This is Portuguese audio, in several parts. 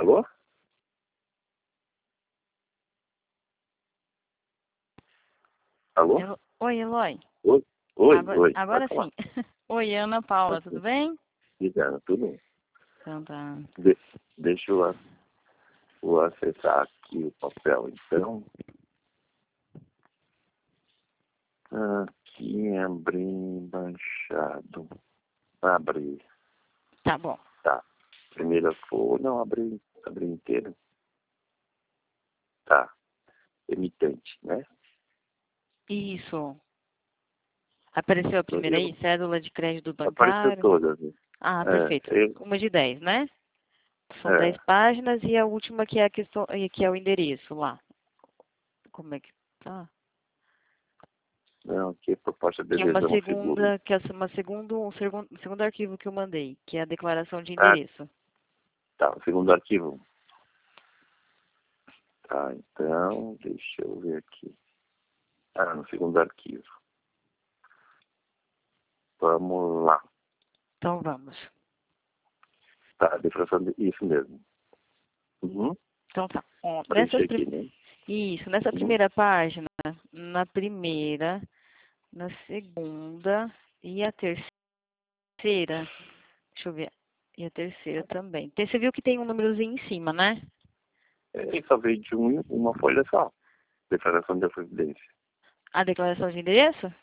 Alô? Alô? Oi, Eloy. Oi? Oi? Oi? Agora Pode falar. sim. Oi, Ana Paula, Pode tudo ser. bem? Obrigado, tudo bem. Então tá. Deixa eu acessar aqui o papel, então. Aqui, abrir, baixado. Abrir. Tá bom. Tá. Primeira folha, não, abrir inteiro. Tá. Emitente, né? Isso. Apareceu a primeira aí, cédula de crédito Apareceu bancário. todas. Né? Ah, perfeito. Uma de 10, né? São 10 páginas e a última que é a questão, que é o endereço lá. Como é que tá? Não, aqui é proposta de Que é uma adesão ao seguro. segunda, que é um segundo arquivo que eu mandei, que é a declaração de Ah, endereço. tá. O segundo arquivo. Tá, então, deixa eu ver aqui. No segundo arquivo. Vamos lá. Então vamos. Tá, declaração de... Isso mesmo. Uhum. Então tá. Ó, Preencher aqui, né? Isso, nessa Uhum. primeira página, na primeira, na segunda e a terceira, deixa eu ver, e a terceira também. Você viu que tem um númerozinho em cima, né? E só veio de uma folha só. Declaração de residência. A declaração de endereço?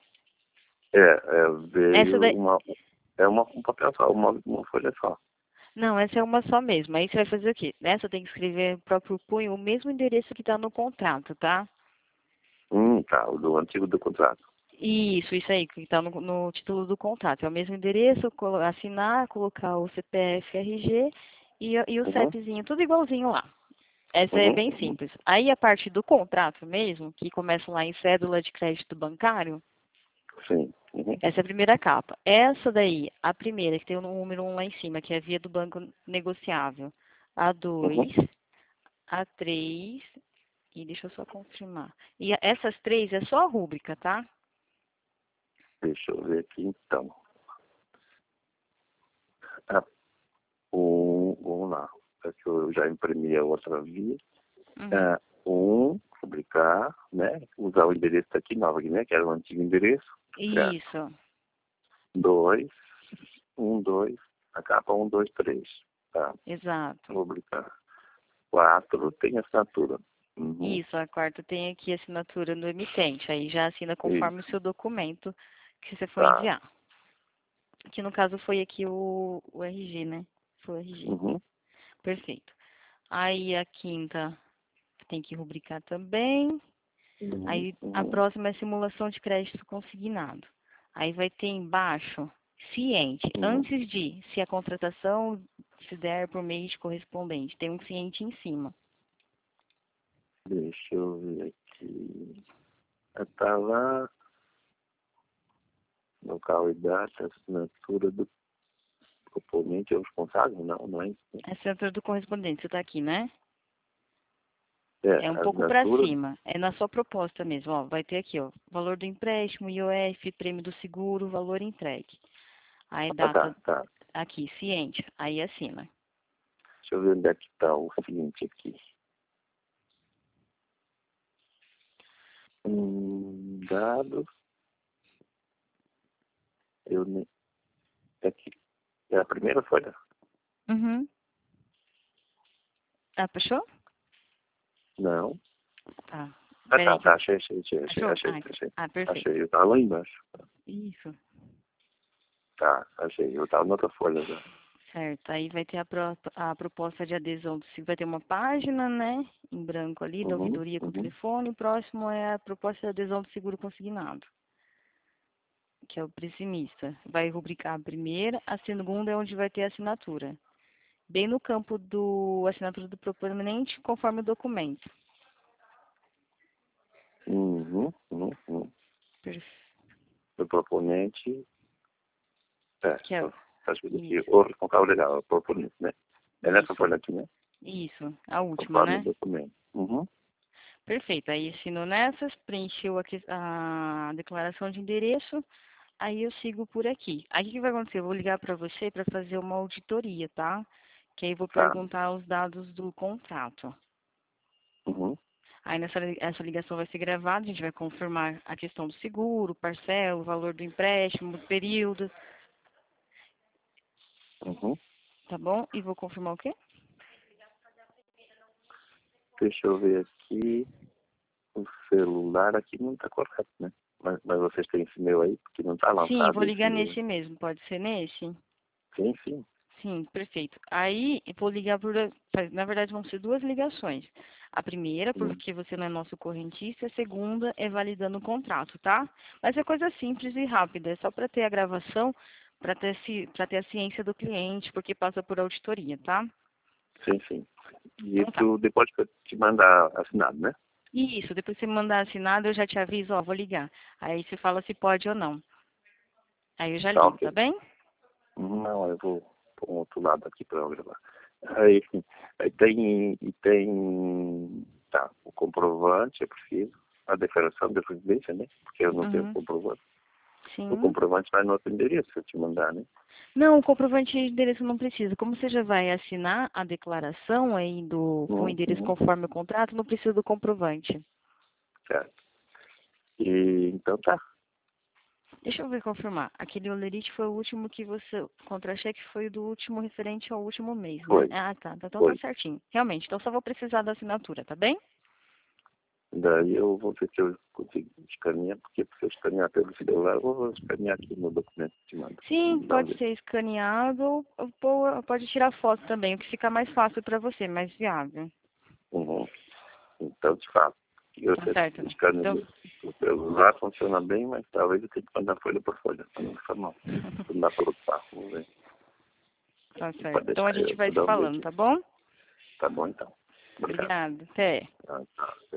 Essa Veio daí, um papel só, uma folha só. não, essa é uma só mesmo. Aí você vai fazer o quê? Nessa tem que escrever o próprio punho, o mesmo endereço que está no contrato, tá? Tá, o do antigo do contrato. Isso aí, que está no título do contrato. É o mesmo endereço, assinar, colocar o CPF, RG e o Uhum. CEPzinho, tudo igualzinho lá. Essa é Uhum. bem simples. Aí a parte do contrato mesmo, que começa lá em cédula de crédito bancário, Sim. Uhum. essa é a primeira capa. Essa daí, a primeira, que tem o número 1 lá em cima, que é a via do banco negociável. A Uhum. 2, a 3, e deixa eu só confirmar. E essas três é só a rúbrica, tá? Deixa eu ver aqui, então. Vamos lá. É que eu já imprimi a outra via. Publicar, né? Usar o endereço daqui novo, né? Que era o antigo endereço. Certo. Isso. 2, 2, a capa 1, 2, 3. Tá. Exato. Publicar. 4 tem assinatura. Uhum. Isso, a quarta tem aqui a assinatura do emitente. Aí já assina conforme o seu documento que você for Tá. enviar. Que no caso foi aqui o RG, né? Foi o RG. Uhum. Perfeito. Aí a quinta tem que rubricar também. Uhum. Aí a Uhum. próxima é simulação de crédito consignado. Aí vai ter embaixo ciente. Uhum. Antes de, se a contratação se der por meio de correspondente, tem um ciente em cima. Deixa eu ver aqui. Tá lá. Local e data, assinatura do proponente ou responsável? Não, não é isso. É assinatura do correspondente, você está aqui, né? É um A pouco para assinatura. cima. É na sua proposta mesmo, ó. Vai ter aqui, ó. Valor do empréstimo, IOF, prêmio do seguro, valor entregue. Aí data Tá. aqui, ciente. Aí assina. Deixa eu ver onde é que está o seguinte aqui. Dados. Eu nem. Aqui. É a primeira folha? Uhum. Ah, puxou? Não. Tá. Peraí. Achei. Achou? Perfeito. Achei, eu estava lá embaixo. Isso. Tá, achei. Eu estava na outra folha já. Certo. Aí vai ter a proposta de adesão. Vai ter uma página, né? Em branco ali, da ouvidoria com Uhum. telefone. O próximo é a proposta de adesão do seguro consignado, que é o pressimista. Vai rubricar a primeira, a segunda é onde vai ter a assinatura. Bem no campo do assinatura do proponente, conforme o documento. Perfeito. O proponente. Que é Acho que aqui. isso. O responsável legal, o proponente, né? É nessa Isso. folha aqui, né? Isso. A última, Conforme o né? documento. Uhum. Perfeito. Aí assinou nessas, preencheu a declaração de endereço, aí eu sigo por aqui. Aí o que vai acontecer? Eu vou ligar para você para fazer uma auditoria, tá? que aí eu vou Tá. perguntar os dados do contrato. Uhum. Aí essa ligação vai ser gravada, a gente vai confirmar a questão do seguro, parcela, o valor do empréstimo, o período, Uhum. tá bom? E vou confirmar o quê? Deixa eu ver aqui. O celular aqui não está correto, né? Mas vocês têm esse meu aí, porque não está Sim, vou lançado ligar esse. nesse mesmo, pode ser nesse? Sim, sim. Sim, perfeito. Aí eu vou ligar na verdade vão ser duas ligações. A primeira, Hum. porque você não é nosso correntista, a segunda é validando o contrato, tá? Mas é coisa simples e rápida, é só para ter a gravação, para ter a ciência do cliente, porque passa por auditoria, tá? Sim, sim. E Então tá. isso depois que eu te mandar assinado, né? Isso, depois que você me mandar assinado, eu já te aviso, ó, vou ligar. Aí você fala se pode ou não. Aí eu já Tá, ligo, tá ok. bem? Não, eu vou por um outro lado aqui para eu gravar. Aí tem, tá, o comprovante, é preciso, a declaração de residência, né? Porque eu não tenho Uhum. comprovante. O Sim. comprovante vai no outro endereço, se eu te mandar, né? Não, o comprovante de endereço não precisa. Como você já vai assinar a declaração aí com o endereço Uhum, conforme o contrato, não precisa do comprovante. certo. E então tá. Deixa eu ver confirmar. Aquele olerite foi o último que você. O contra-cheque foi do último referente ao último mês, né? Foi, Ah, tá. Então tá foi. certinho. Realmente. Então só vou precisar da assinatura, tá bem? Daí eu vou ver se eu consigo escanear, porque se eu escanear pelo celular, eu vou escanear aqui no documento que te mando. Sim, Dá uma pode vez. ser escaneado ou pode tirar foto também, o que fica mais fácil para você, mais viável. Uhum. Então te falo. Eu Tá sei certo? que o scanner Então, do celular funciona bem, mas talvez eu tenha que mandar folha por folha, para não ficar mal. Não dá para lutar, vamos ver. tá E pode certo. Então a deixar, gente eu vai vou se dar um falando, jeitinho. tá bom? Tá bom então. Obrigado. Obrigada. Até. Tá, tá.